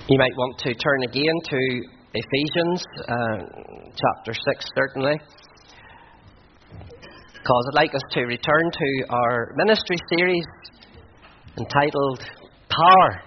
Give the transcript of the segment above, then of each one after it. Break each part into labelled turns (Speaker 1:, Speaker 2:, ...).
Speaker 1: You might want to turn again to Ephesians chapter 6, certainly, because I'd like us to return to our ministry series entitled Power.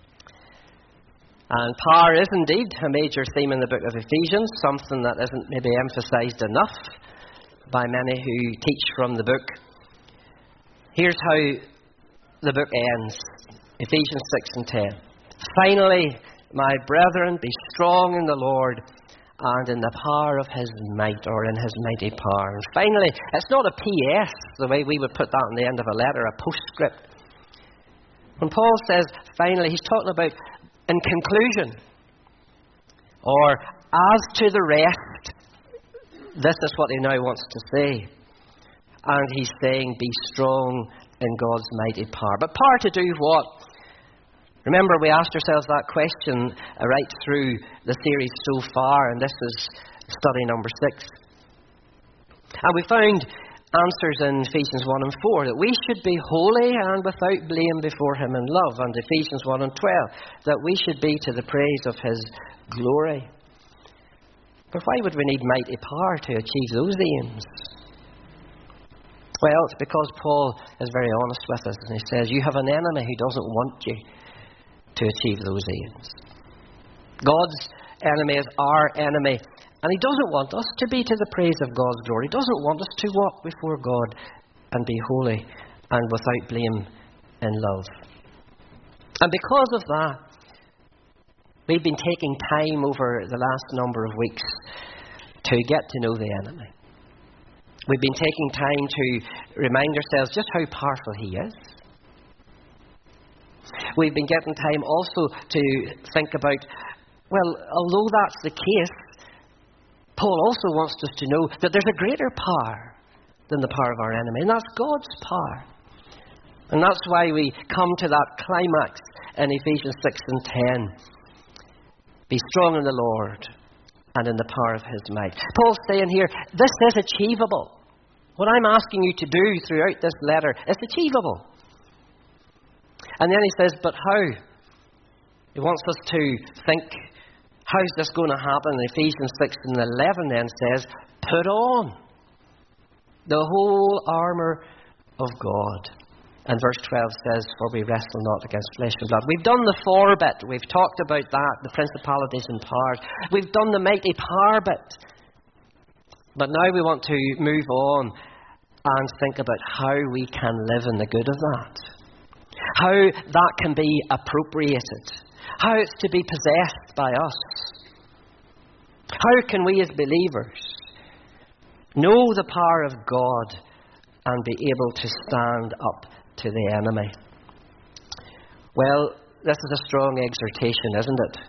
Speaker 1: And power is indeed a major theme in the book of Ephesians, something that isn't maybe emphasised enough by many who teach from the book. Here's how the book ends, Ephesians 6 and 10. Finally, my brethren, be strong in the Lord and in the power of His might, or in His mighty power. And finally, it's not a P.S., the way we would put that on the end of a letter, a postscript. When Paul says finally, he's talking about in conclusion, or as to the rest. This is what he now wants to say. And he's saying, be strong in God's mighty power. But power to do what? Remember, we asked ourselves that question right through the series so far, and this is study number 6. And we found answers in Ephesians 1 and 4, that we should be holy and without blame before Him in love, and Ephesians 1 and 12, that we should be to the praise of His glory. But why would we need mighty power to achieve those aims? Well, it's because Paul is very honest with us, and he says, you have an enemy who doesn't want you to achieve those aims. God's enemy is our enemy, and He doesn't want us to be to the praise of God's glory. He doesn't want us to walk before God and be holy and without blame in love. And because of that, we've been taking time over the last number of weeks to get to know the enemy. We've been taking time to remind ourselves just how powerful he is. We've been getting time also to think about, well, although that's the case, Paul also wants us to know that there's a greater power than the power of our enemy, and that's God's power. And that's why we come to that climax in Ephesians 6 and 10. Be strong in the Lord and in the power of His might. Paul's saying here, this is achievable. What I'm asking you to do throughout this letter is achievable. And then he says, but how? He wants us to think, how's this going to happen? Ephesians 6 and 11 then says, put on the whole armour of God. And verse 12 says, for we wrestle not against flesh and blood. We've done the fore bit. We've talked about that, the principalities and powers. We've done the mighty power bit. But now we want to move on and think about how we can live in the good of that. How that can be appropriated. How it's to be possessed by us. How can we as believers know the power of God and be able to stand up to the enemy? Well, this is a strong exhortation, isn't it?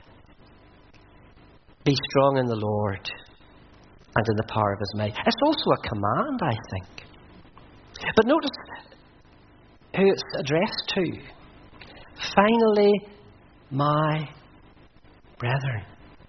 Speaker 1: Be strong in the Lord and in the power of His might. It's also a command, I think. But notice who it's addressed to. Finally, my brethren.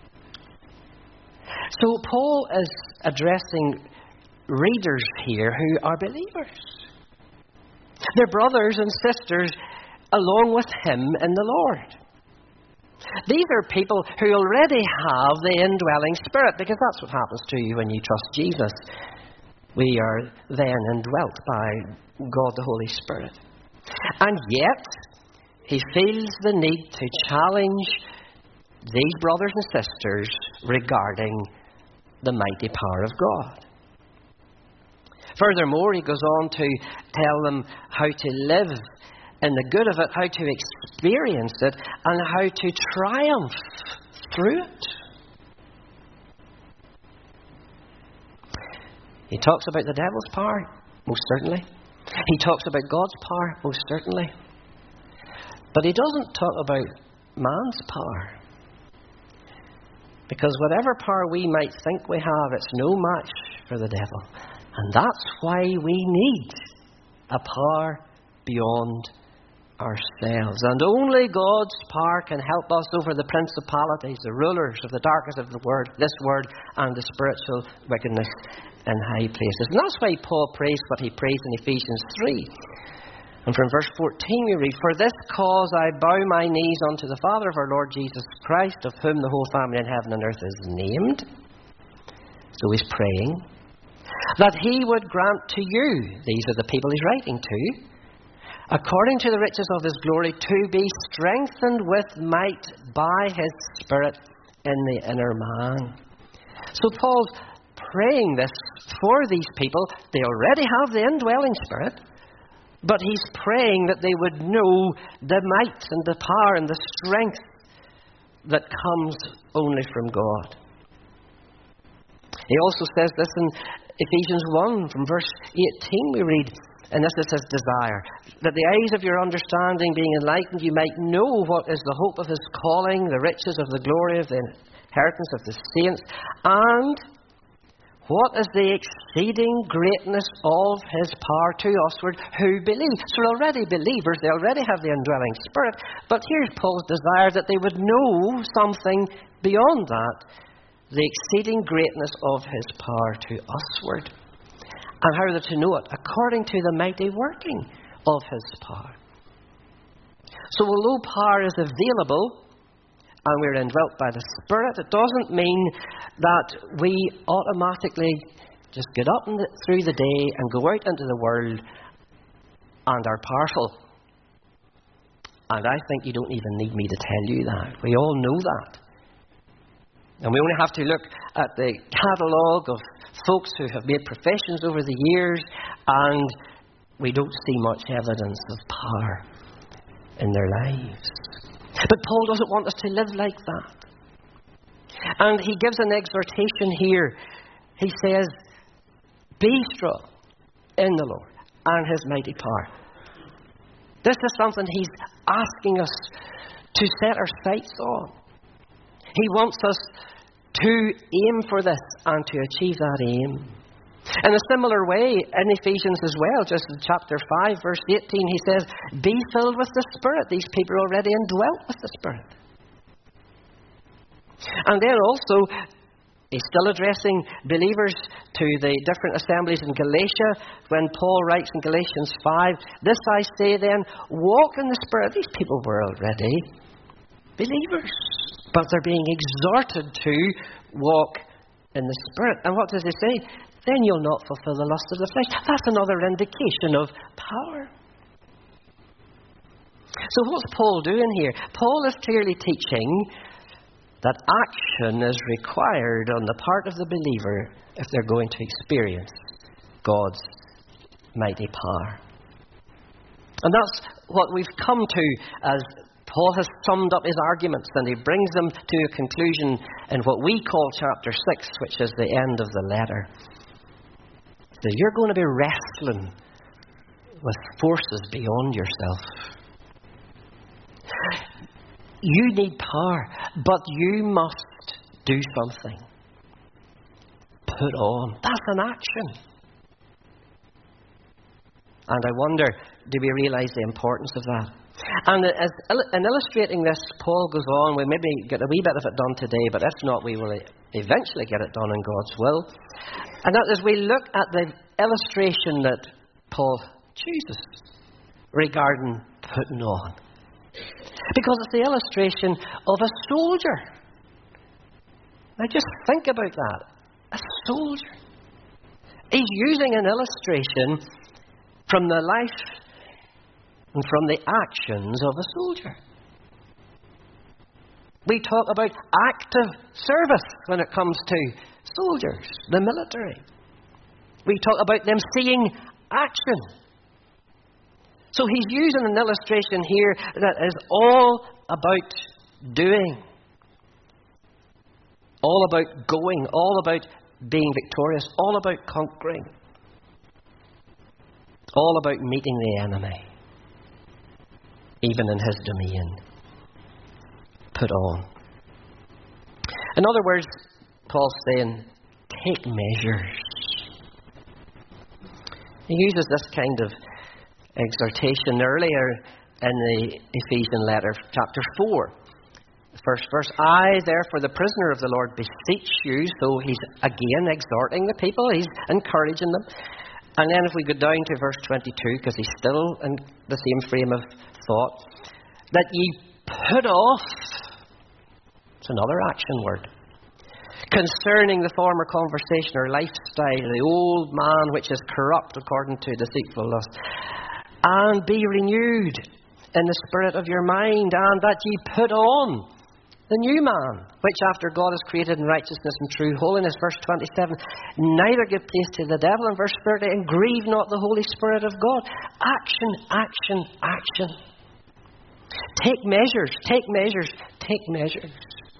Speaker 1: So Paul is addressing readers here who are believers. They're brothers and sisters along with him in the Lord. These are people who already have the indwelling Spirit, because that's what happens to you when you trust Jesus. We are then indwelt by God the Holy Spirit. And yet, he feels the need to challenge these brothers and sisters regarding the mighty power of God. Furthermore, he goes on to tell them how to live in the good of it, how to experience it, and how to triumph through it. He talks about the devil's power, most certainly. He talks about God's power, most certainly. But he doesn't talk about man's power. Because whatever power we might think we have, it's no match for the devil. And that's why we need a power beyond ourselves. And only God's power can help us over the principalities, the rulers of the darkness of this world, and the spiritual wickedness in high places. And that's why Paul prays what he prays in Ephesians 3. And from verse 14 we read, "For this cause I bow my knees unto the Father of our Lord Jesus Christ, of whom the whole family in heaven and earth is named." So he's praying, "that he would grant to you," these are the people he's writing to, "according to the riches of his glory, to be strengthened with might by his Spirit in the inner man." So Paul's praying this for these people. They already have the indwelling Spirit, but he's praying that they would know the might and the power and the strength that comes only from God. He also says this in Ephesians 1, from verse 18 we read, and this is his desire, "that the eyes of your understanding being enlightened, you might know what is the hope of his calling, the riches of the glory of the inheritance of the saints, and what is the exceeding greatness of his power to usward who believe." So they're already believers, they already have the indwelling Spirit, but here's Paul's desire, that they would know something beyond that, the exceeding greatness of his power to usward. And how are they to know it? According to the mighty working of his power. So although power is available, and we're indwelt by the Spirit, it doesn't mean that we automatically just get up through the day and go out into the world and are partial. And I think you don't even need me to tell you that. We all know that. And we only have to look at the catalogue of folks who have made professions over the years, and we don't see much evidence of power in their lives. But Paul doesn't want us to live like that. And he gives an exhortation here. He says, "Be strong in the Lord and his mighty power." This is something he's asking us to set our sights on. He wants us to aim for this and to achieve that aim. In a similar way, in Ephesians as well, just in chapter 5, verse 18, he says, "Be filled with the Spirit." These people are already indwelt with the Spirit. And then also, he's still addressing believers to the different assemblies in Galatia, when Paul writes in Galatians 5, "This I say then, walk in the Spirit." These people were already believers, but they're being exhorted to walk in the Spirit. And what does he say? "Then you'll not fulfill the lust of the flesh." That's another indication of power. So what's Paul doing here? Paul is clearly teaching that action is required on the part of the believer if they're going to experience God's mighty power. And that's what we've come to as Paul has summed up his arguments, and he brings them to a conclusion in what we call chapter 6, which is the end of the letter. So you're going to be wrestling with forces beyond yourself. You need power, but you must do something. Put on. That's an action. And I wonder, do we realize the importance of that? And in illustrating this, Paul goes on, we maybe get a wee bit of it done today, but if not, we will eventually get it done in God's will. And that is, we look at the illustration that Paul chooses regarding putting on. Because it's the illustration of a soldier. Now just think about that. A soldier. He's using an illustration from the life and from the actions of a soldier. We talk about active service when it comes to soldiers, the military. We talk about them seeing action. So he's using an illustration here that is all about doing, all about going, all about being victorious, all about conquering, all about meeting the enemy, even in his domain. Put on. In other words, Paul's saying, take measures. He uses this kind of exhortation earlier in the Ephesian letter, chapter 4. The first verse, I, therefore, the prisoner of the Lord, beseech you. So he's again exhorting the people, he's encouraging them. And then if we go down to verse 22, because he's still in the same frame of thought, that ye put off, it's another action word, concerning the former conversation or lifestyle, the old man which is corrupt according to deceitful lust, and be renewed in the spirit of your mind, and that ye put on the new man, which after God is created in righteousness and true holiness. Verse 27, neither give place to the devil. In verse 30, and grieve not the Holy Spirit of God. Action, action, action. Take measures, take measures, take measures.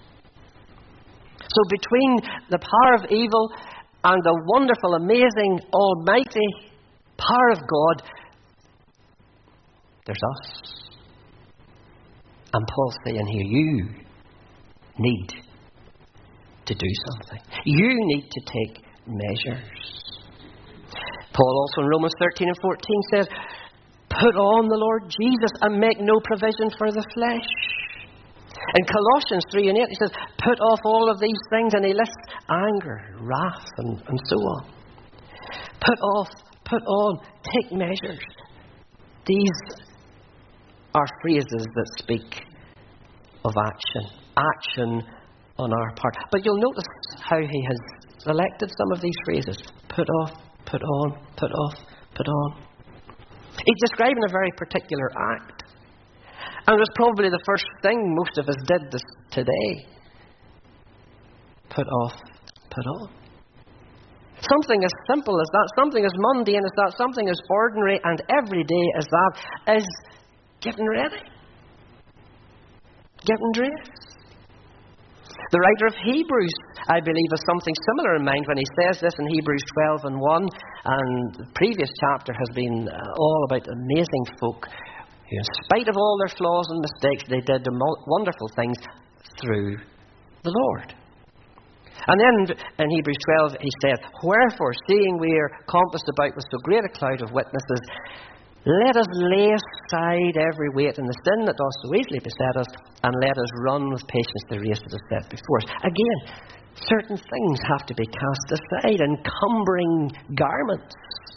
Speaker 1: So between the power of evil and the wonderful, amazing, almighty power of God, there's us. And Paul's saying here, you need to do something. You need to take measures. Paul also in Romans 13 and 14 says, put on the Lord Jesus and make no provision for the flesh. In Colossians 3 and 8 he says, put off all of these things, and he lists anger, wrath and so on. Put off, put on, take measures. These are phrases that speak of action. Action on our part. But you'll notice how he has selected some of these phrases. Put off, put on, put off, put on. He's describing a very particular act. And it was probably the first thing most of us did this today. Put off, put on. Something as simple as that, something as mundane as that, something as ordinary and everyday as that is getting ready. Getting dressed. The writer of Hebrews, I believe, has something similar in mind when he says this in Hebrews 12 and 1. And the previous chapter has been all about amazing folk who, in spite of all their flaws and mistakes, they did wonderful things through the Lord. And then in Hebrews 12 he said, wherefore, seeing we are compassed about with so great a cloud of witnesses, let us lay aside every weight and the sin that doth so easily beset us, and let us run with patience the race that is set before us. Again, certain things have to be cast aside, encumbering garments,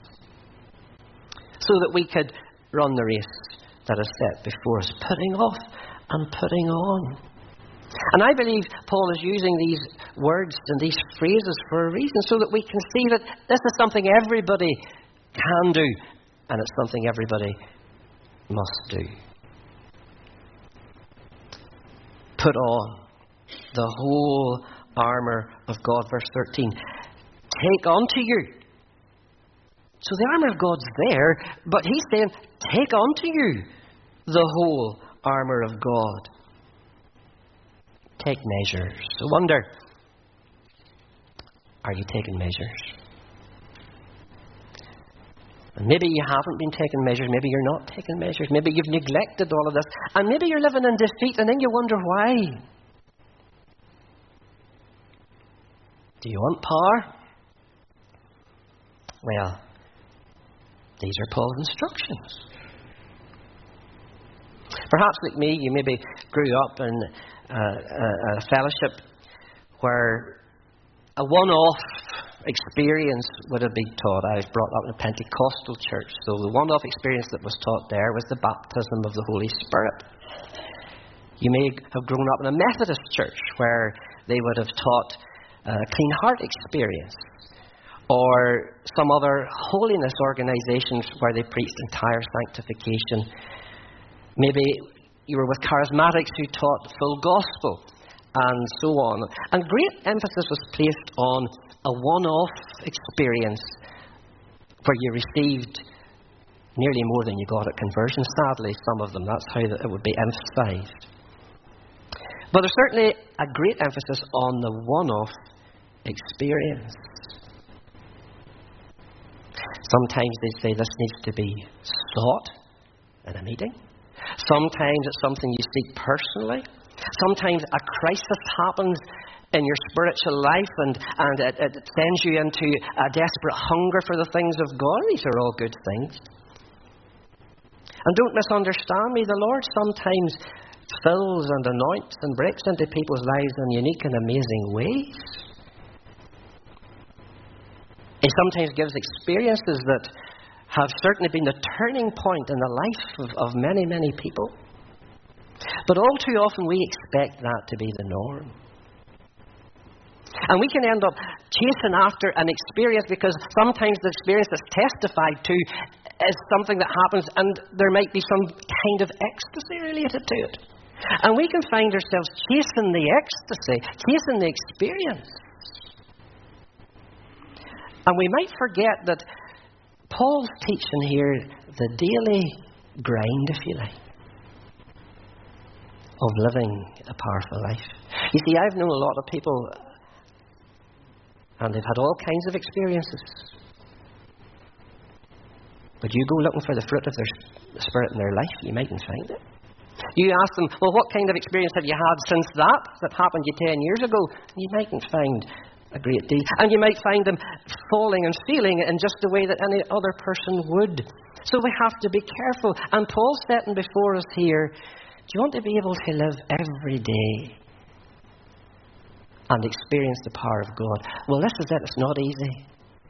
Speaker 1: so that we could run the race that is set before us, putting off and putting on. And I believe Paul is using these words and these phrases for a reason, so that we can see that this is something everybody can do, and it's something everybody must do. Put on the whole armour of God. Verse 13. Take unto you. So the armour of God's there, but he's saying, take unto you the whole armour of God. Take measures. I wonder, are you taking measures? And maybe you haven't been taking measures. Maybe you're not taking measures. Maybe you've neglected all of this. And maybe you're living in defeat, and then you wonder why. Do you want power? Well, these are Paul's instructions. Perhaps like me, you maybe grew up in a fellowship where a one-off experience would have been taught. I was brought up in a Pentecostal church, so the one-off experience that was taught there was the baptism of the Holy Spirit. You may have grown up in a Methodist church where they would have taught a clean heart experience, or some other holiness organizations where they preached entire sanctification. Maybe you were with charismatics who taught full gospel, and so on. And great emphasis was placed on a one-off experience where you received nearly more than you got at conversion. Sadly, some of them, that's how it would be emphasized. But there's certainly a great emphasis on the one-off experience. Sometimes they say this needs to be sought in a meeting. Sometimes it's something you seek personally. Sometimes a crisis happens in your spiritual life and it sends you into a desperate hunger for the things of God. These are all good things. And don't misunderstand me, the Lord sometimes fills and anoints and breaks into people's lives in unique and amazing ways. He sometimes gives experiences that have certainly been the turning point in the life of many, many people. But all too often we expect that to be the norm. And we can end up chasing after an experience because sometimes the experience that's testified to is something that happens and there might be some kind of ecstasy related to it. And we can find ourselves chasing the ecstasy, chasing the experience. And we might forget that Paul's teaching here the daily grind, if you like, of living a powerful life. You see, I've known a lot of people, and they've had all kinds of experiences. But you go looking for the fruit of their Spirit in their life, you mightn't find it. You ask them, well, what kind of experience have you had since that happened to you 10 years ago? You mightn't find a great deal. And you might find them falling and feeling in just the way that any other person would. So we have to be careful. And Paul's setting before us here, do you want to be able to live every day and experience the power of God? Well, this is it. It's not easy.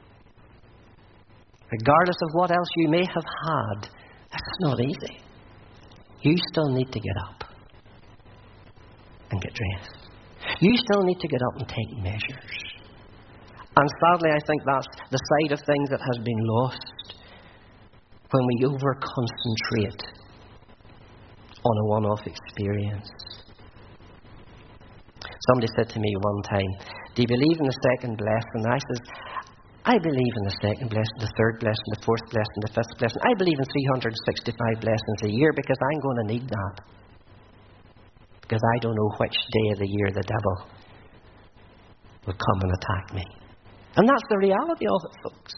Speaker 1: Regardless of what else you may have had, it's not easy. You still need to get up and get dressed. You still need to get up and take measures. And sadly, I think that's the side of things that has been lost when we over-concentrate on a one-off experience. Somebody said to me one time, do you believe in the second blessing? And I said, I believe in the second blessing, the third blessing, the fourth blessing, the fifth blessing. I believe in 365 blessings a year because I'm going to need that. Because I don't know which day of the year the devil will come and attack me. And that's the reality of it, folks.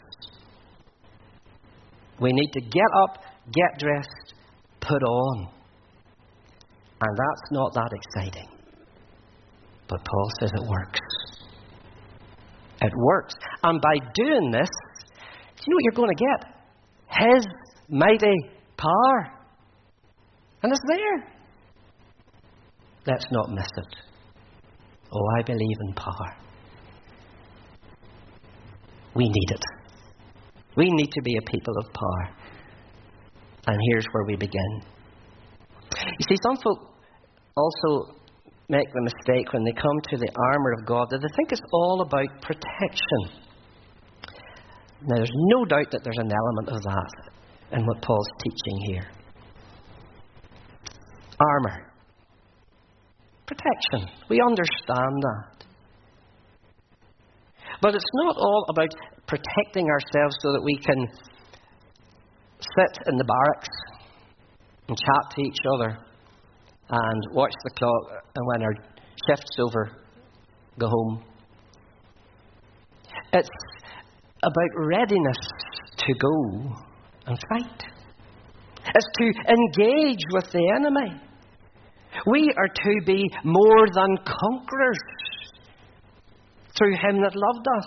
Speaker 1: We need to get up, get dressed, put on. And that's not that exciting. But Paul says it works. It works. And by doing this, do you know what you're going to get? His mighty power. And it's there. Let's not miss it. Oh, I believe in power. We need it. We need to be a people of power. And here's where we begin. You see, some folk also make the mistake when they come to the armour of God that they think it's all about protection. Now, there's no doubt that there's an element of that in what Paul's teaching here. Armour. Protection. We understand that. But it's not all about protecting ourselves so that we can sit in the barracks and chat to each other and watch the clock, and when our shift's over, go home. It's about readiness to go and fight. It's to engage with the enemy. We are to be more than conquerors through him that loved us.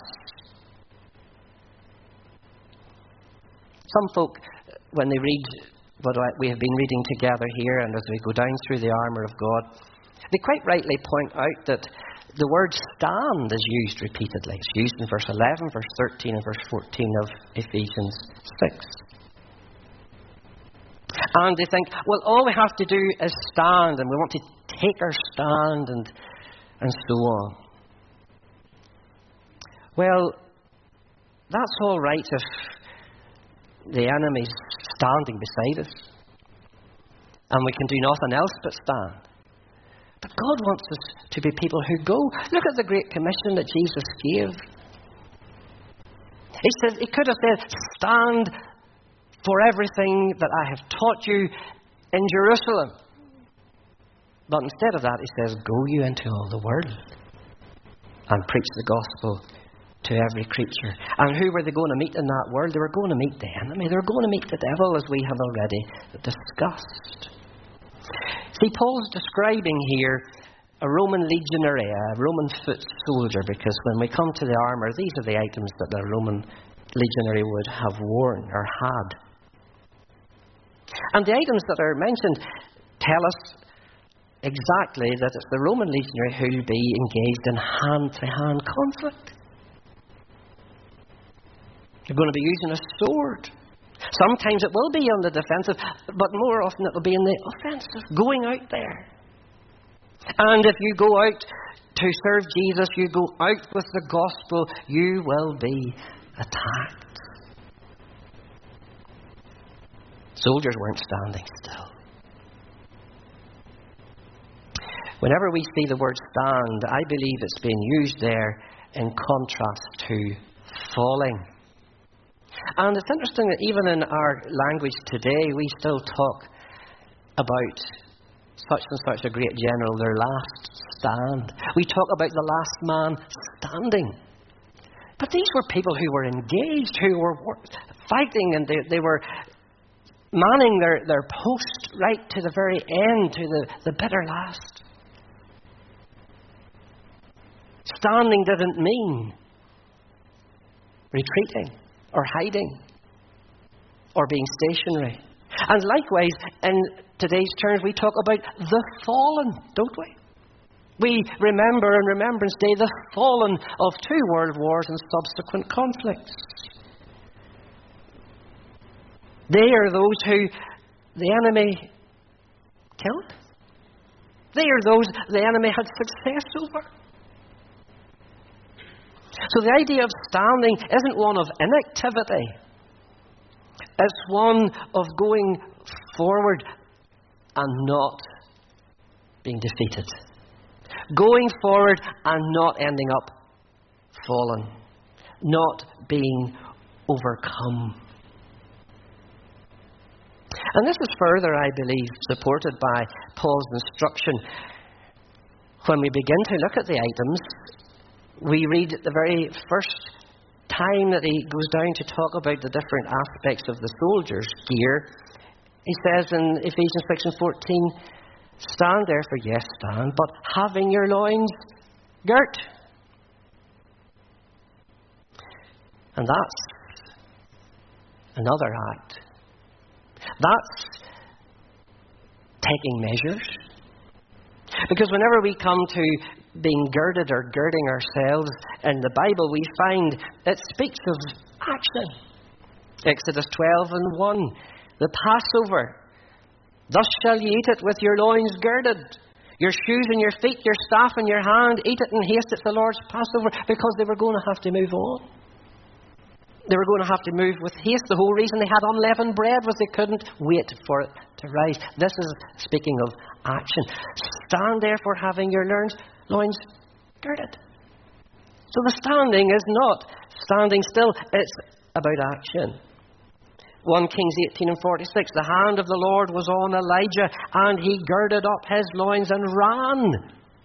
Speaker 1: Some folk, when they read what we have been reading together here, and as we go down through the armour of God, they quite rightly point out that the word stand is used repeatedly. It's used in verse 11, verse 13, and verse 14 of Ephesians 6. And they think, well, all we have to do is stand, and we want to take our stand, and so on. Well, that's all right if the enemy's standing beside us, and we can do nothing else but stand. But God wants us to be people who go. Look at the Great Commission that Jesus gave. He could have said, stand for everything that I have taught you in Jerusalem. But instead of that, he says, go you into all the world and preach the gospel to every creature. And who were they going to meet in that world? They were going to meet the enemy. They were going to meet the devil, as we have already discussed. See, Paul's describing here a Roman legionary, a Roman foot soldier, because when we come to the armour, these are the items that a Roman legionary would have worn or had. And the items that are mentioned tell us exactly that it's the Roman legionary who will be engaged in hand-to-hand conflict. You're going to be using a sword. Sometimes it will be on the defensive, but more often it will be in the offensive, going out there. And if you go out to serve Jesus, you go out with the gospel, you will be attacked. Soldiers weren't standing still. Whenever we see the word stand, I believe it's being used there in contrast to falling. And it's interesting that even in our language today, we still talk about such and such a great general, their last stand. We talk about the last man standing. But these were people who were engaged, who were fighting, and they were manning their post right to the very end, to the bitter last. Standing didn't mean retreating or hiding or being stationary. And likewise, in today's terms, we talk about the fallen, don't we? We remember in Remembrance Day the fallen of 2 world wars and subsequent conflicts. They are those who the enemy killed. They are those the enemy had success over. So the idea of standing isn't one of inactivity. It's one of going forward and not being defeated. Going forward and not ending up fallen. Not being overcome. And this is further, I believe, supported by Paul's instruction. When we begin to look at the items, we read at the very first time that he goes down to talk about the different aspects of the soldier's gear. He says in Ephesians 6:14, stand therefore, yes, stand, but having your loins girt. And that's another act. That's taking measures. Because whenever we come to being girded or girding ourselves in the Bible, we find it speaks of action. Exodus 12:1, the Passover. Thus shall ye eat it with your loins girded, your shoes in your feet, your staff in your hand. Eat it in haste, it's the Lord's Passover, because they were going to have to move on. They were going to have to move with haste. The whole reason they had unleavened bread was they couldn't wait for it to rise. This is speaking of action. Stand therefore, having your loins girded. So the standing is not standing still, it's about action. 1 Kings 18:46, the hand of the Lord was on Elijah, and he girded up his loins and ran.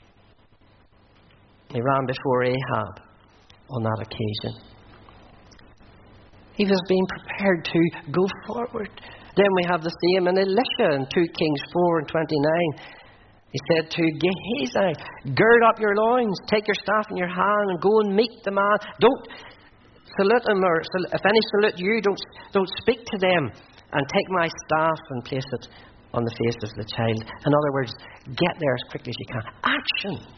Speaker 1: He ran before Ahab on that occasion. He was being prepared to go forward. Then we have the same in Elisha in 2 Kings 4:29. He said to Gehazi, gird up your loins, take your staff in your hand and go and meet the man. Don't salute him, or if any salute you, don't speak to them, and take my staff and place it on the face of the child. In other words, get there as quickly as you can. Action.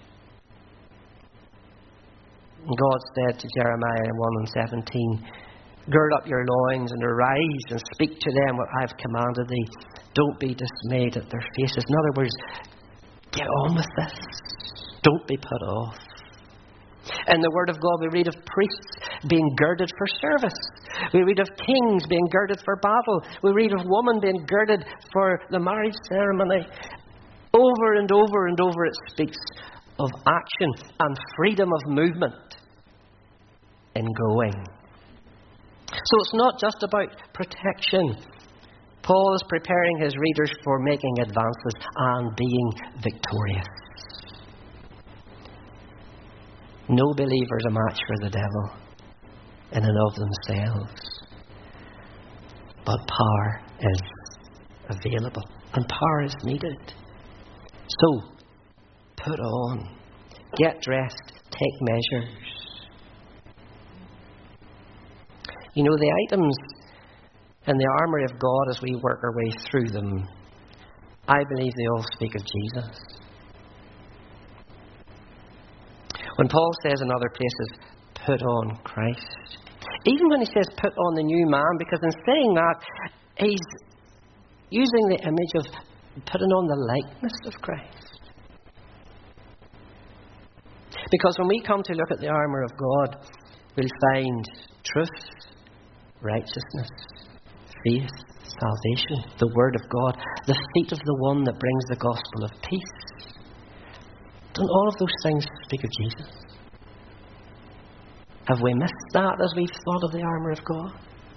Speaker 1: And God said to Jeremiah in 1:17, gird up your loins and arise and speak to them what I have commanded thee. Don't be dismayed at their faces. In other words, get on with this. Don't be put off. In the Word of God, we read of priests being girded for service. We read of kings being girded for battle. We read of women being girded for the marriage ceremony. Over and over and over it speaks of action and freedom of movement in going. So it's not just about protection. Paul is preparing his readers for making advances and being victorious. No believer is a match for the devil in and of themselves. But power is available, and power is needed. So, put on, get dressed, take measures. You know, the items in the armoury of God, as we work our way through them, I believe they all speak of Jesus. When Paul says in other places, put on Christ, Even when he says put on the new man, because in saying that, he's using the image of putting on the likeness of Christ. Because when we come to look at the armour of God, we'll find truth, righteousness, faith, salvation, the Word of God, the feet of the one that brings the gospel of peace. Don't all of those things speak of Jesus? Have we missed that as we've thought of the armour of God?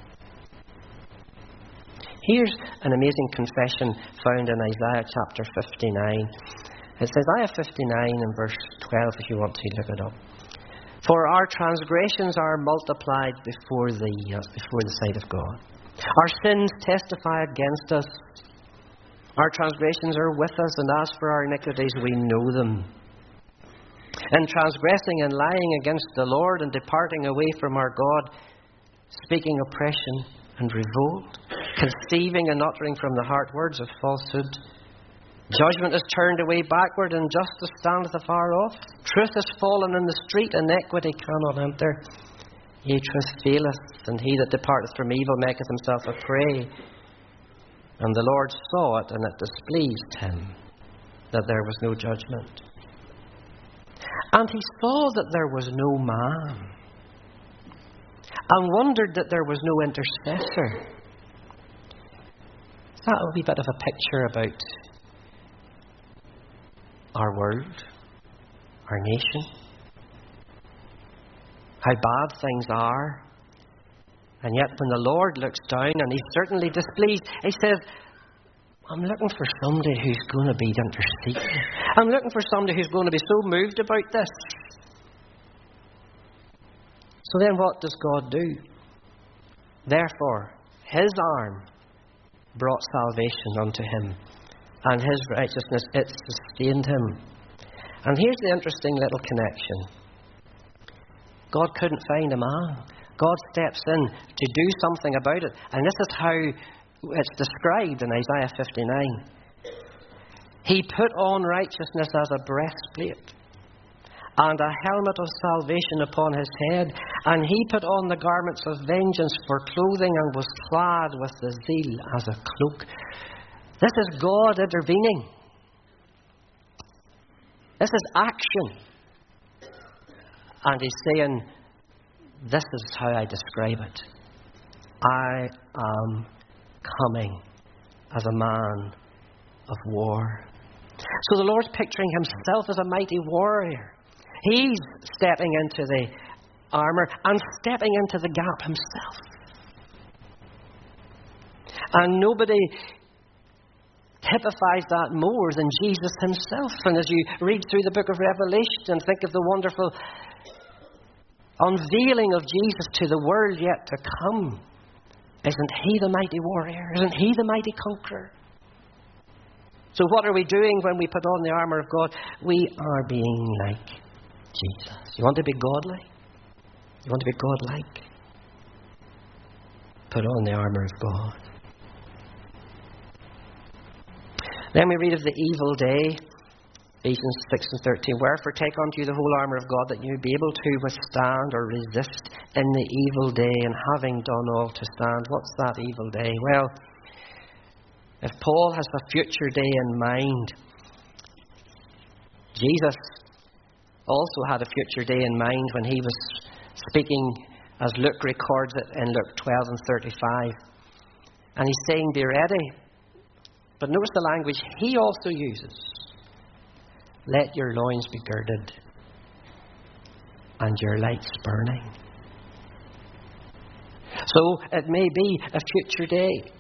Speaker 1: Here's an amazing confession found in Isaiah chapter 59. It says, Isaiah 59 and verse 12, if you want to look it up. For our transgressions are multiplied before the sight of God. Our sins testify against us. Our transgressions are with us, and as for our iniquities, we know them. In transgressing and lying against the Lord and departing away from our God, speaking oppression and revolt, conceiving and uttering from the heart words of falsehood. Judgment is turned away backward, and justice standeth afar off. Truth is fallen in the street, and iniquity cannot enter. Yea, truth faileth, and he that departeth from evil maketh himself a prey. And the Lord saw it, and it displeased him that there was no judgment. And he saw that there was no man, and wondered that there was no intercessor. Is that a wee bit of a picture about our world, our nation? How bad things are. And yet when the Lord looks down, and he's certainly displeased, he says, I'm looking for somebody who's going to be interceding. I'm looking for somebody who's going to be so moved about this. So then what does God do? Therefore, his arm brought salvation unto him, and his righteousness, it sustained him. And here's the interesting little connection. God couldn't find a man. God steps in to do something about it. And this is how it's described in Isaiah 59. He put on righteousness as a breastplate, and a helmet of salvation upon his head. And he put on the garments of vengeance for clothing, and was clad with the zeal as a cloak. This is God intervening. This is action. And he's saying, this is how I describe it. I am coming as a man of war. So the Lord's picturing himself as a mighty warrior. He's stepping into the armour and stepping into the gap himself. And nobody typifies that more than Jesus himself. And as you read through the book of Revelation and think of the wonderful unveiling of Jesus to the world yet to come, isn't he the mighty warrior? Isn't he the mighty conqueror? So what are we doing when we put on the armour of God? We are being like Jesus. You want to be godly? You want to be godlike? Put on the armour of God. Then we read of the evil day, Ephesians 6 and 13. Wherefore take unto you the whole armour of God, that you may be able to withstand or resist in the evil day, and having done all to stand. What's that evil day? Well, if Paul has a future day in mind, Jesus also had a future day in mind when he was speaking, as Luke records it in Luke 12 and 35. And he's saying, be ready. But notice the language he also uses. Let your loins be girded and your lights burning. So it may be a future day.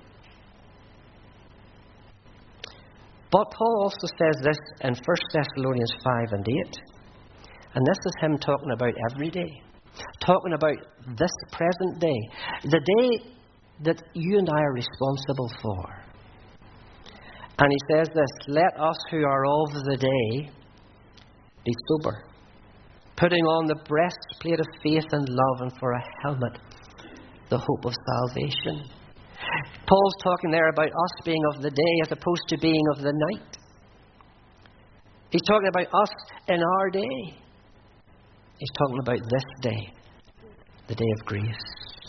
Speaker 1: But Paul also says this in 1 Thessalonians 5 and 8. And this is him talking about every day. Talking about this present day. The day that you and I are responsible for. And he says this, let us who are of the day be sober, putting on the breastplate of faith and love, and for a helmet, the hope of salvation. Paul's talking there about us being of the day as opposed to being of the night. He's talking about us in our day. He's talking about this day, the day of grace.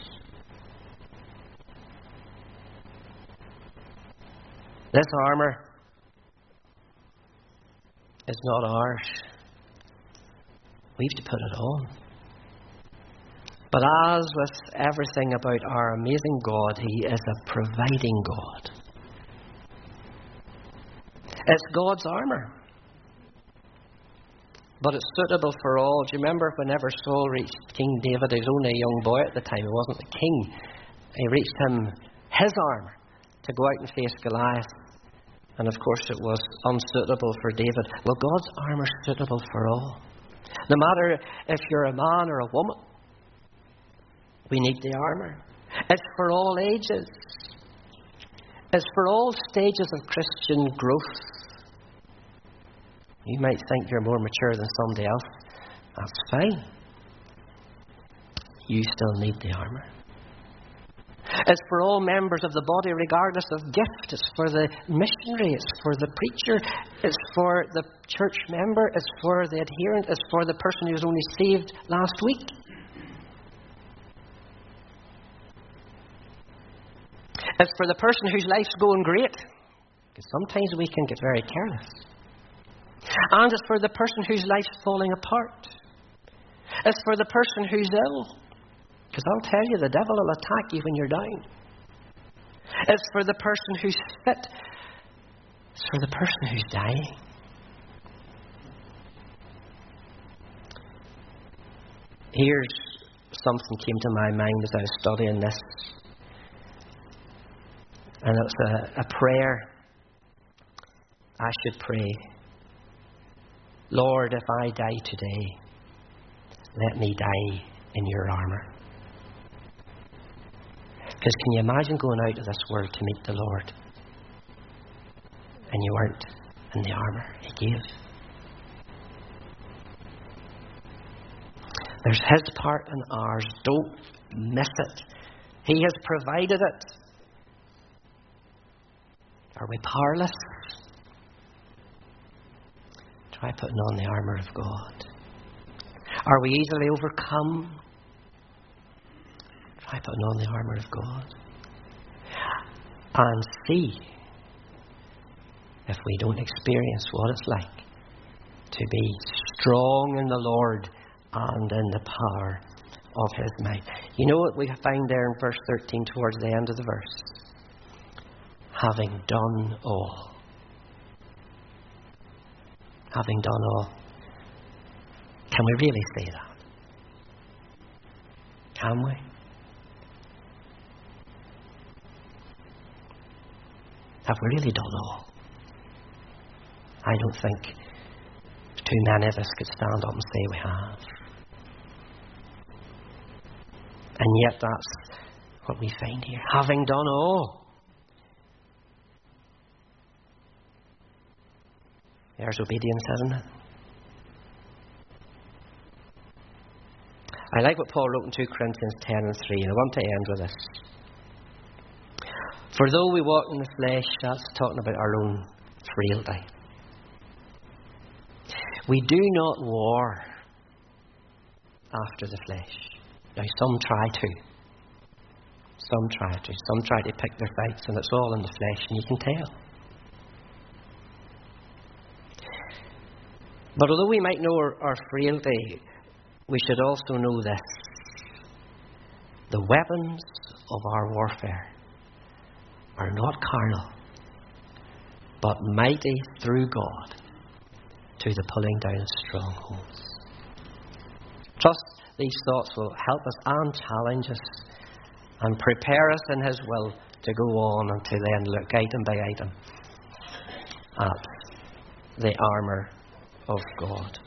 Speaker 1: This armour is not ours. We've to put it on. But as with everything about our amazing God, He is a providing God. It's God's armour. But it's suitable for all. Do you remember whenever Saul reached King David, he was only a young boy at the time, he wasn't the king. He reached him his armour to go out and face Goliath. And of course it was unsuitable for David. Well, God's armour is suitable for all. No matter if you're a man or a woman, we need the armour. It's for all ages. It's for all stages of Christian growth. You might think you're more mature than somebody else. That's fine. You still need the armour. It's for all members of the body, regardless of gift. It's for the missionary. It's for the preacher. It's for the church member. It's for the adherent. It's for the person who was only saved last week. It's for the person whose life's going great. Because sometimes we can get very careless. And it's for the person whose life's falling apart. It's for the person who's ill. Because I'll tell you, the devil will attack you when you're down. It's for the person who's fit. It's for the person who's dying. Here's something came to my mind as I was studying this. And it's a prayer I should pray. Lord, if I die today, let me die in your armour. Because can you imagine going out of this world to meet the Lord and you weren't in the armour He gave? There's His part and ours. Don't miss it. He has provided it. Are we powerless? Try putting on the armour of God. Are we easily overcome? Try putting on the armour of God. And see if we don't experience what it's like to be strong in the Lord and in the power of His might. You know what we find there in verse 13 towards the end of the verse? Having done all. Having done all. Can we really say that? Can we? Have we really done all? I don't think too many of us could stand up and say we have. And yet that's what we find here. Having done all. There's obedience, isn't it? I like what Paul wrote in 2 Corinthians 10 and 3, and I want to end with this. For though we walk in the flesh, that's talking about our own frailty. We do not war after the flesh. Now, some try to. Some try to. Some try to pick their fights, and it's all in the flesh, and you can tell. But although we might know our frailty, we should also know this. The weapons of our warfare are not carnal, but mighty through God to the pulling down of strongholds. Trust these thoughts will help us and challenge us and prepare us in His will to go on and to then look item by item at the armour of God.